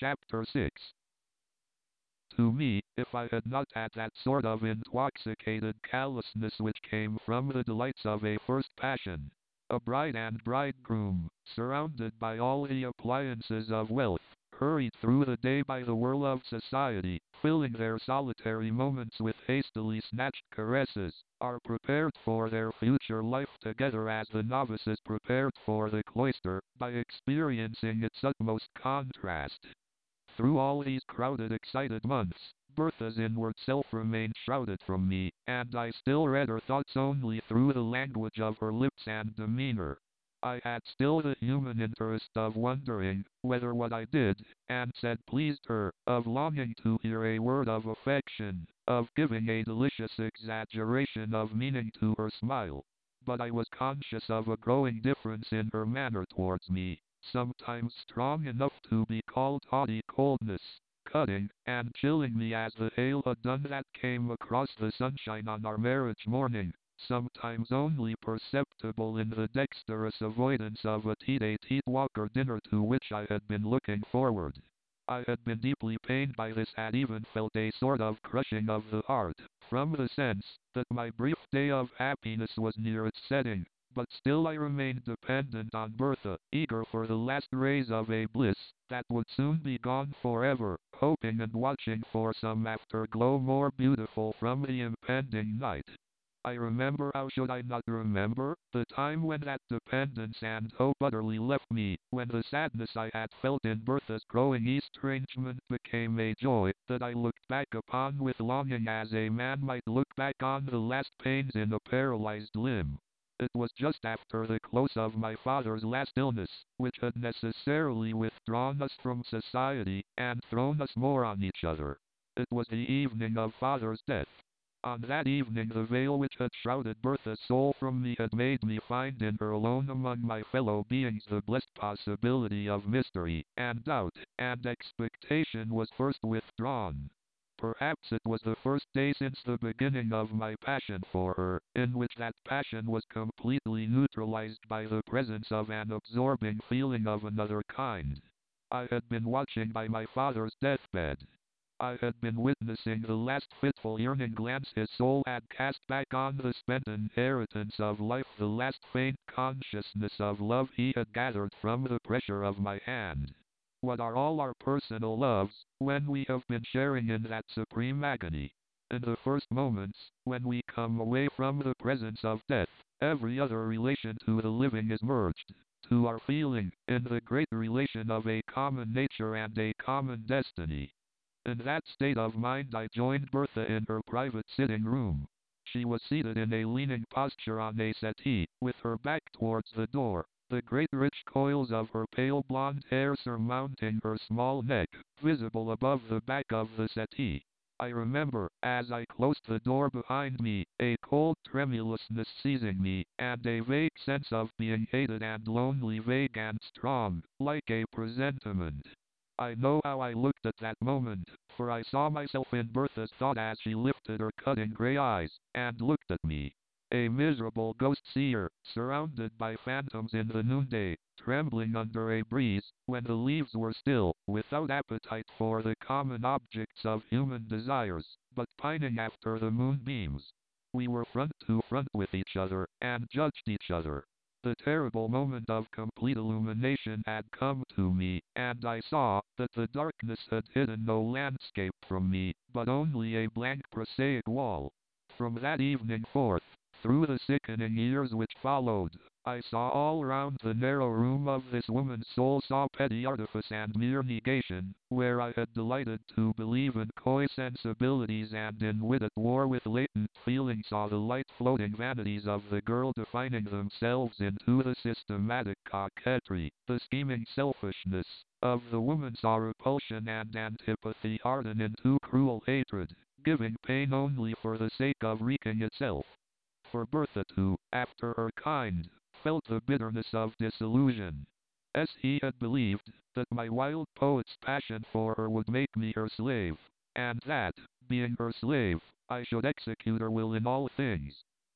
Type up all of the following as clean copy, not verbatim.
Chapter 6. To me, if I had not had that sort of intoxicated callousness which came from the delights of a first passion, a bride and bridegroom, surrounded by all the appliances of wealth, hurried through the day by the whirl of society, filling their solitary moments with hastily snatched caresses, are prepared for their future life together as the novice is prepared for the cloister, by experiencing its utmost contrast. Through all these crowded, excited months, Bertha's inward self remained shrouded from me, and I still read her thoughts only through the language of her lips and demeanor. I had still the human interest of wondering whether what I did and said pleased her, of longing to hear a word of affection, of giving a delicious exaggeration of meaning to her smile. But I was conscious of a growing difference in her manner towards me, sometimes strong enough to be called haughty coldness, cutting and chilling me as the hail had done that came across the sunshine on our marriage morning, sometimes only perceptible in the dexterous avoidance of a tete-a-tete walk or dinner to which I had been looking forward. I had been deeply pained by this, had even felt a sort of crushing of the heart, from the sense that my brief day of happiness was near its setting. But still I remained dependent on Bertha, eager for the last rays of a bliss that would soon be gone forever, hoping and watching for some afterglow more beautiful from the impending night. I remember, how should I not remember, the time when that dependence and hope utterly left me, when the sadness I had felt in Bertha's growing estrangement became a joy that I looked back upon with longing as a man might look back on the last pains in a paralyzed limb. It was just after the close of my father's last illness, which had necessarily withdrawn us from society, and thrown us more on each other. It was the evening of father's death. On that evening the veil which had shrouded Bertha's soul from me had made me find in her alone among my fellow beings the blessed possibility of mystery, and doubt, and expectation was first withdrawn. Perhaps it was the first day since the beginning of my passion for her, in which that passion was completely neutralized by the presence of an absorbing feeling of another kind. I had been watching by my father's deathbed. I had been witnessing the last fitful yearning glance his soul had cast back on the spent inheritance of life, the last faint consciousness of love he had gathered from the pressure of my hand. What are all our personal loves, when we have been sharing in that supreme agony? In the first moments, when we come away from the presence of death, every other relation to the living is merged, to our feeling, in the great relation of a common nature and a common destiny. In that state of mind I joined Bertha in her private sitting room. She was seated in a leaning posture on a settee, with her back towards the door, the great rich coils of her pale blonde hair surmounting her small neck, visible above the back of the settee. I remember, as I closed the door behind me, a cold tremulousness seizing me, and a vague sense of being hated and lonely, vague and strong, like a presentiment. I know how I looked at that moment, for I saw myself in Bertha's thought as she lifted her cutting grey eyes, and looked at me. A miserable ghost seer, surrounded by phantoms in the noonday, trembling under a breeze, when the leaves were still, without appetite for the common objects of human desires, but pining after the moonbeams. We were front to front with each other, and judged each other. The terrible moment of complete illumination had come to me, and I saw that the darkness had hidden no landscape from me, but only a blank prosaic wall. From that evening forth, through the sickening years which followed, I saw all round the narrow room of this woman's soul, saw petty artifice and mere negation, where I had delighted to believe in coy sensibilities and in wit at war with latent feeling, saw the light floating vanities of the girl defining themselves into the systematic coquetry, the scheming selfishness of the woman, saw repulsion and antipathy harden into cruel hatred, giving pain only for the sake of wreaking itself. For Bertha too, after her kind, felt the bitterness of disillusion. As he had believed that my wild poet's passion for her would make me her slave, and that, being her slave, I should execute her will in all things.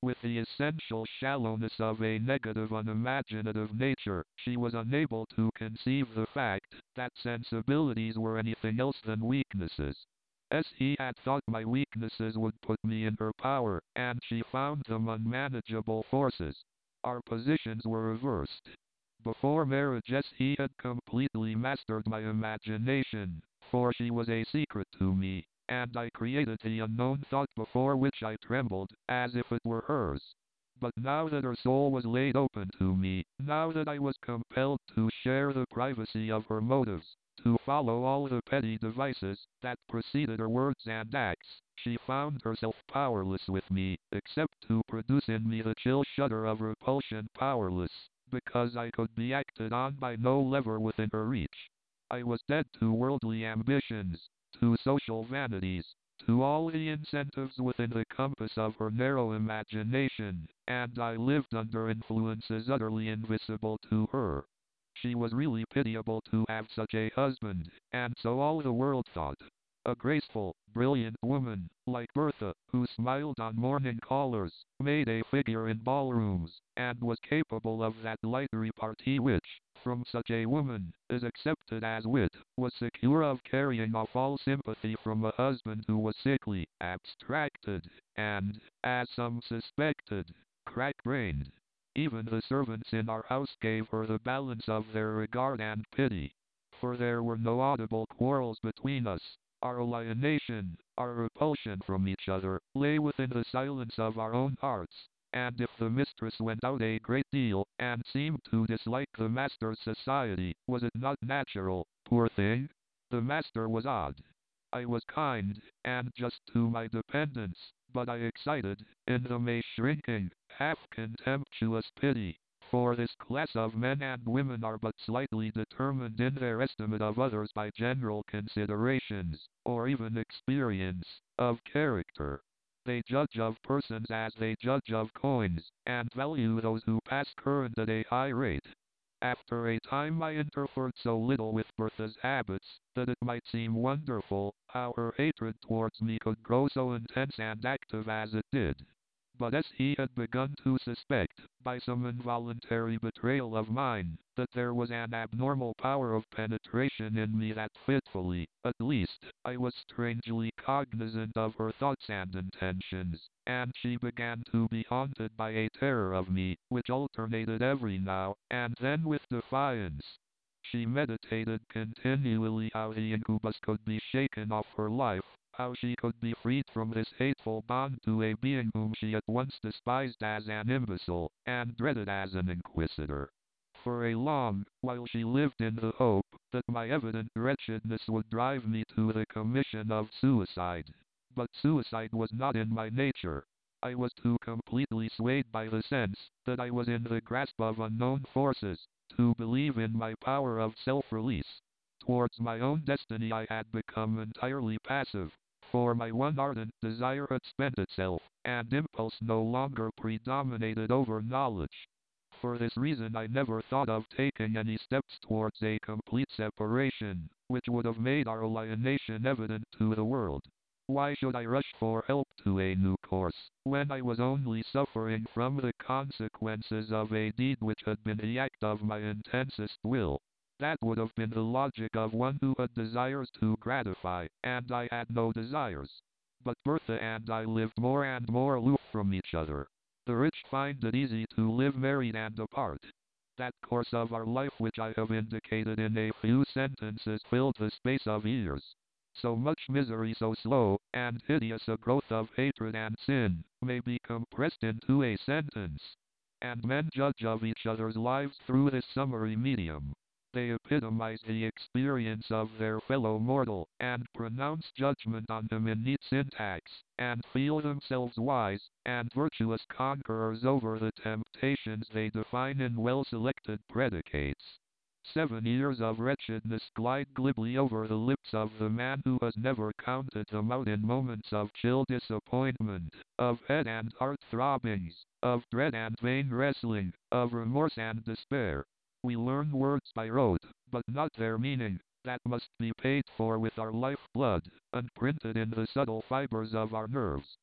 With the essential shallowness of a negative unimaginative nature, she was unable to conceive the fact that sensibilities were anything else than weaknesses. As he had thought my weaknesses would put me in her power, and she found them unmanageable forces. Our positions were reversed. Before marriage, as he had completely mastered my imagination, for she was a secret to me, and I created the unknown thought before which I trembled, as if it were hers. But now that her soul was laid open to me, now that I was compelled to share the privacy of her motives, to follow all the petty devices that preceded her words and acts, she found herself powerless with me, except to produce in me the chill shudder of repulsion, powerless, because I could be acted on by no lever within her reach. I was dead to worldly ambitions, to social vanities, to all the incentives within the compass of her narrow imagination, and I lived under influences utterly invisible to her. She was really pitiable to have such a husband, and so all the world thought. A graceful, brilliant woman, like Bertha, who smiled on morning callers, made a figure in ballrooms, and was capable of that light repartee which, from such a woman, is accepted as wit, was secure of carrying off all sympathy from a husband who was sickly, abstracted, and, as some suspected, crack-brained. Even the servants in our house gave her the balance of their regard and pity. For there were no audible quarrels between us. Our alienation, our repulsion from each other, lay within the silence of our own hearts. And if the mistress went out a great deal, and seemed to dislike the master's society, was it not natural, poor thing? The master was odd. I was kind, and just to my dependents, but I excited, in them a shrinking, half-contemptuous pity, for this class of men and women are but slightly determined in their estimate of others by general considerations, or even experience, of character. They judge of persons as they judge of coins, and value those who pass current at a high rate. After a time I interfered so little with Bertha's habits, that it might seem wonderful how her hatred towards me could grow so intense and active as it did. But as he had begun to suspect, by some involuntary betrayal of mine, that there was an abnormal power of penetration in me that fitfully, at least, I was strangely cognizant of her thoughts and intentions, and she began to be haunted by a terror of me, which alternated every now and then with defiance. She meditated continually how the incubus could be shaken off her life, how she could be freed from this hateful bond to a being whom she at once despised as an imbecile, and dreaded as an inquisitor. For a long while she lived in the hope that my evident wretchedness would drive me to the commission of suicide. But suicide was not in my nature. I was too completely swayed by the sense that I was in the grasp of unknown forces, to believe in my power of self-release. Towards my own destiny I had become entirely passive, for my one ardent desire had spent itself, and impulse no longer predominated over knowledge. For this reason I never thought of taking any steps towards a complete separation, which would have made our alienation evident to the world. Why should I rush for help to a new course, when I was only suffering from the consequences of a deed which had been the act of my intensest will? That would have been the logic of one who had desires to gratify, and I had no desires. But Bertha and I lived more and more aloof from each other. The rich find it easy to live married and apart. That course of our life which I have indicated in a few sentences filled the space of years. So much misery, so slow and hideous a growth of hatred and sin, may be compressed into a sentence. And men judge of each other's lives through this summary medium. They epitomize the experience of their fellow mortal, and pronounce judgment on him in neat syntax, and feel themselves wise and virtuous conquerors over the temptations they define in well-selected predicates. 7 years of wretchedness glide glibly over the lips of the man who has never counted them out in moments of chill disappointment, of head and heart throbbings, of dread and vain wrestling, of remorse and despair. We learn words by rote, but not their meaning, that must be paid for with our life blood, and printed in the subtle fibers of our nerves.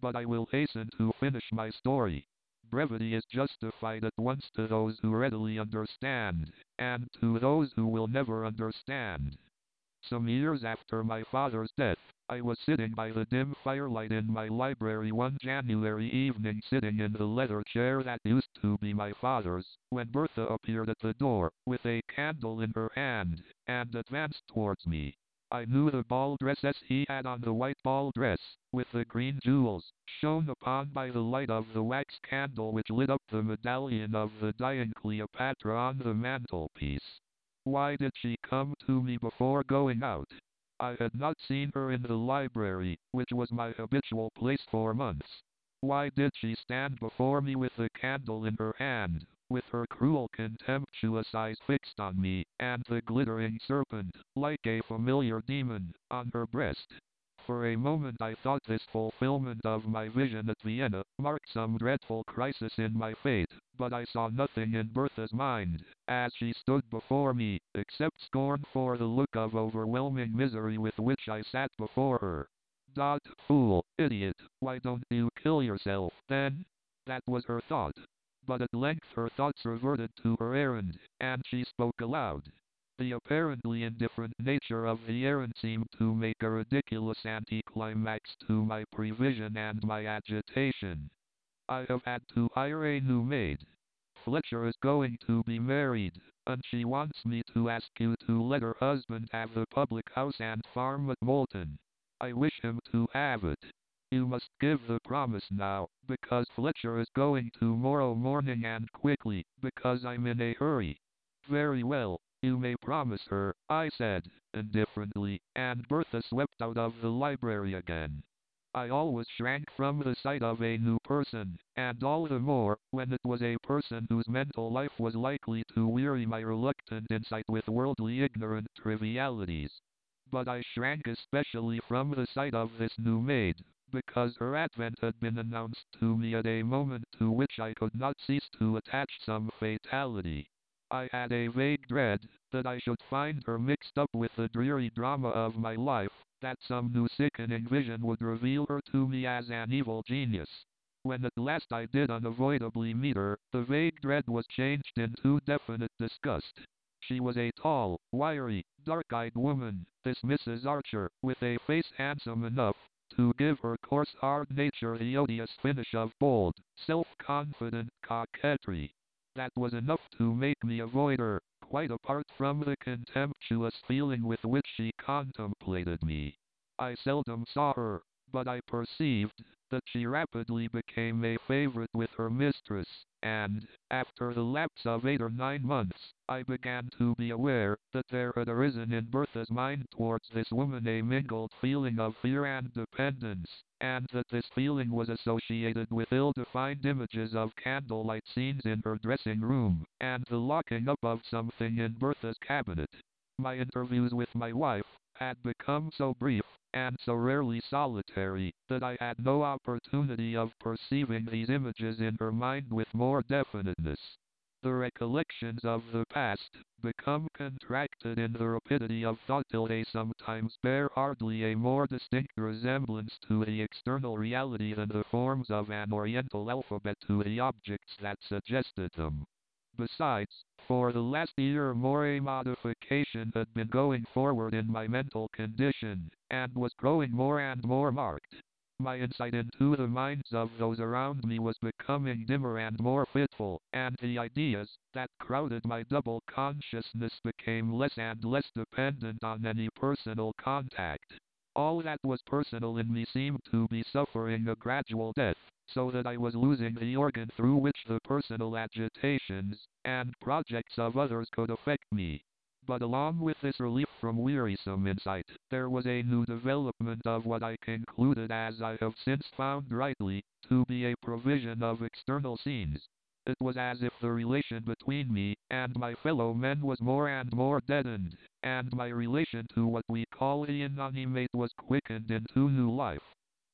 but I will hasten to finish my story. Brevity is justified at once to those who readily understand, and to those who will never understand. Some years after my father's death, I was sitting by the dim firelight in my library one January evening, sitting in the leather chair that used to be my father's, when Bertha appeared at the door, with a candle in her hand, and advanced towards me. I knew the ball dress as he had on, the white ball dress, with the green jewels, shone upon by the light of the wax candle which lit up the medallion of the dying Cleopatra on the mantelpiece. Why did she come to me before going out? I had not seen her in the library, which was my habitual place for months. Why did she stand before me with the candle in her hand, with her cruel contemptuous eyes fixed on me, and the glittering serpent, like a familiar demon, on her breast? For a moment I thought this fulfillment of my vision at Vienna marked some dreadful crisis in my fate, but I saw nothing in Bertha's mind, as she stood before me, except scorn for the look of overwhelming misery with which I sat before her. Dot, fool, idiot, why don't you kill yourself, then? That was her thought. But at length her thoughts reverted to her errand, and she spoke aloud. The apparently indifferent nature of the errand seemed to make a ridiculous anticlimax to my prevision and my agitation. I have had to hire a new maid. Fletcher is going to be married, and she wants me to ask you to let her husband have the public house and farm at Moulton. I wish him to have it. You must give the promise now, because Fletcher is going tomorrow morning, and quickly, because I'm in a hurry. Very well, you may promise her, I said, indifferently, and Bertha swept out of the library again. I always shrank from the sight of a new person, and all the more, when it was a person whose mental life was likely to weary my reluctant insight with worldly ignorant trivialities. But I shrank especially from the sight of this new maid, because her advent had been announced to me at a moment to which I could not cease to attach some fatality. I had a vague dread that I should find her mixed up with the dreary drama of my life, that some new sickening vision would reveal her to me as an evil genius. When at last I did unavoidably meet her, the vague dread was changed into definite disgust. She was a tall, wiry, dark-eyed woman, this Mrs. Archer, with a face handsome enough to give her coarse hard nature the odious finish of bold, self-confident coquetry. That was enough to make me avoid her, quite apart from the contemptuous feeling with which she contemplated me. I seldom saw her, but I perceived that she rapidly became a favorite with her mistress, and, after the lapse of 8 or 9 months, I began to be aware that there had arisen in Bertha's mind towards this woman a mingled feeling of fear and dependence, and that this feeling was associated with ill-defined images of candlelight scenes in her dressing room, and the locking up of something in Bertha's cabinet. My interviews with my wife had become so brief, and so rarely solitary, that I had no opportunity of perceiving these images in her mind with more definiteness. The recollections of the past become contracted in the rapidity of thought till they sometimes bear hardly a more distinct resemblance to the external reality than the forms of an oriental alphabet to the objects that suggested them. Besides, for the last year or more a modification had been going forward in my mental condition, and was growing more and more marked. My insight into the minds of those around me was becoming dimmer and more fitful, and the ideas that crowded my double consciousness became less and less dependent on any personal contact. All that was personal in me seemed to be suffering a gradual death, so that I was losing the organ through which the personal agitations and projects of others could affect me. But along with this relief from wearisome insight, there was a new development of what I concluded, as I have since found rightly, to be a provision of external scenes. It was as if the relation between me and my fellow men was more and more deadened, and my relation to what we call the inanimate was quickened into new life.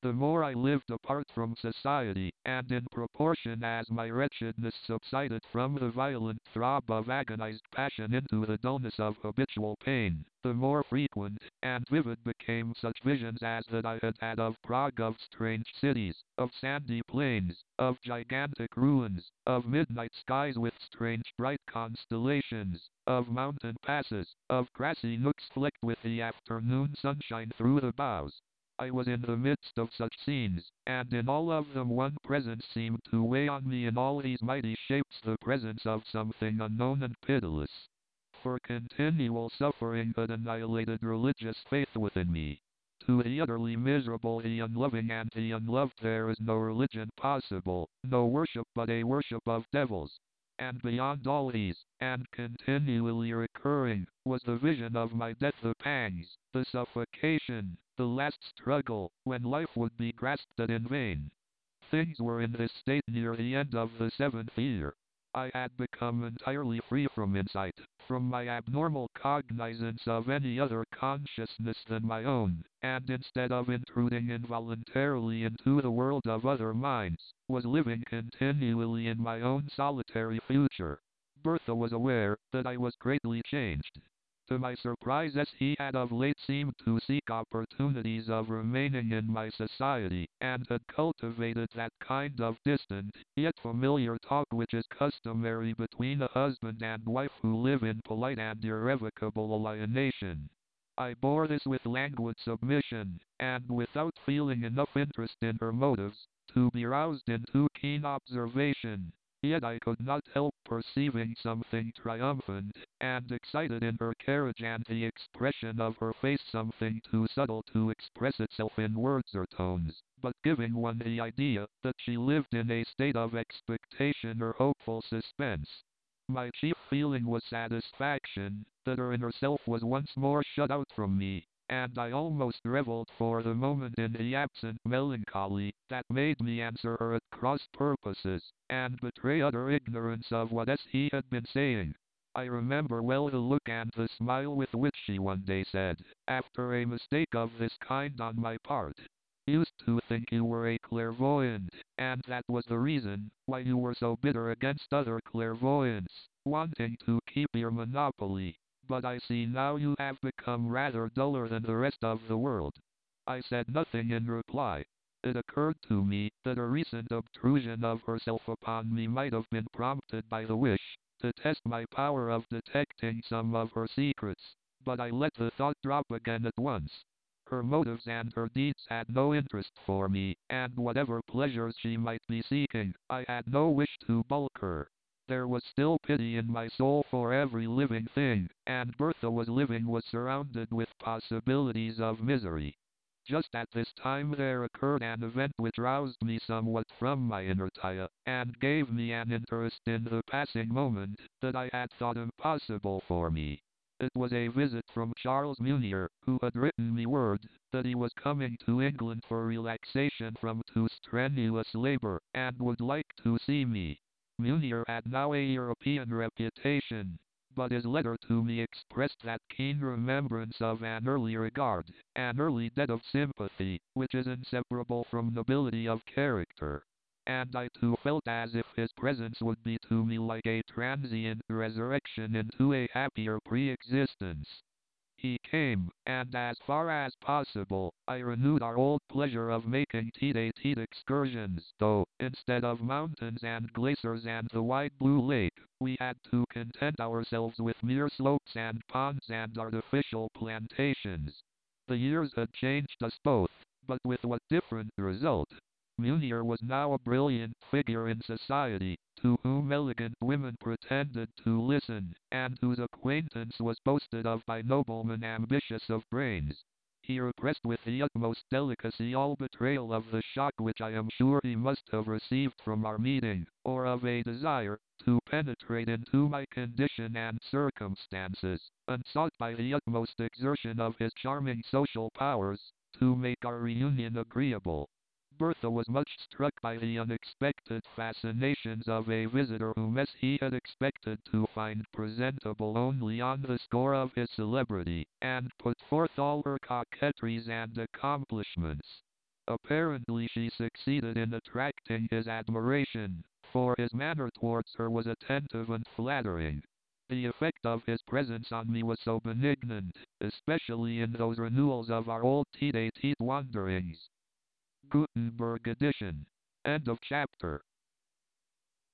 The more I lived apart from society, and in proportion as my wretchedness subsided from the violent throb of agonized passion into the dullness of habitual pain, the more frequent and vivid became such visions as that I had had of Prague, of strange cities, of sandy plains, of gigantic ruins, of midnight skies with strange bright constellations, of mountain passes, of grassy nooks flecked with the afternoon sunshine through the boughs. I was in the midst of such scenes, and in all of them one presence seemed to weigh on me in all these mighty shapes, the presence of something unknown and pitiless. For continual suffering had annihilated religious faith within me. To the utterly miserable, the unloving, and the unloved there is no religion possible, no worship but a worship of devils. And beyond all these, and continually recurring, was the vision of my death, the pangs, the suffocation, the last struggle, when life would be grasped at in vain. Things were in this state near the end of the 7th year. I had become entirely free from insight, from my abnormal cognizance of any other consciousness than my own, and instead of intruding involuntarily into the world of other minds, was living continually in my own solitary future. Bertha was aware that I was greatly changed. To my surprise, as he had of late seemed to seek opportunities of remaining in my society, and had cultivated that kind of distant, yet familiar talk which is customary between a husband and wife who live in polite and irrevocable alienation. I bore this with languid submission, and without feeling enough interest in her motives to be roused into keen observation. Yet I could not help perceiving something triumphant and excited in her carriage and the expression of her face, something too subtle to express itself in words or tones, but giving one the idea that she lived in a state of expectation or hopeful suspense. My chief feeling was satisfaction that her inner self was once more shut out from me, and I almost reveled for the moment in the absent melancholy that made me answer her at cross purposes, and betray utter ignorance of what he had been saying. I remember well the look and the smile with which she one day said, after a mistake of this kind on my part, "Used to think you were a clairvoyant, and that was the reason why you were so bitter against other clairvoyants, wanting to keep your monopoly. But I see now you have become rather duller than the rest of the world." I said nothing in reply. It occurred to me that a recent obtrusion of herself upon me might have been prompted by the wish to test my power of detecting some of her secrets, but I let the thought drop again at once. Her motives and her deeds had no interest for me, and whatever pleasures she might be seeking, I had no wish to balk her. There was still pity in my soul for every living thing, and Bertha was living, was surrounded with possibilities of misery. Just at this time there occurred an event which roused me somewhat from my inertia, and gave me an interest in the passing moment that I had thought impossible for me. It was a visit from Charles Munier, who had written me word that he was coming to England for relaxation from too strenuous labor, and would like to see me. Munier had now a European reputation, but his letter to me expressed that keen remembrance of an early regard, an early debt of sympathy, which is inseparable from nobility of character. And I too felt as if his presence would be to me like a transient resurrection into a happier pre-existence. He came, and as far as possible, I renewed our old pleasure of making tete-a-tete excursions, though, instead of mountains and glaciers and the wide blue lake, we had to content ourselves with mere slopes and ponds and artificial plantations. The years had changed us both, but with what different result? Munier was now a brilliant figure in society, to whom elegant women pretended to listen, and whose acquaintance was boasted of by noblemen ambitious of brains. He repressed with the utmost delicacy all betrayal of the shock which I am sure he must have received from our meeting, or of a desire to penetrate into my condition and circumstances, and sought by the utmost exertion of his charming social powers to make our reunion agreeable. Bertha was much struck by the unexpected fascinations of a visitor whom he had expected to find presentable only on the score of his celebrity, and put forth all her coquetries and accomplishments. Apparently she succeeded in attracting his admiration, for his manner towards her was attentive and flattering. The effect of his presence on me was so benignant, especially in those renewals of our old Tete-a-Tete wanderings. Gutenberg edition. End of chapter.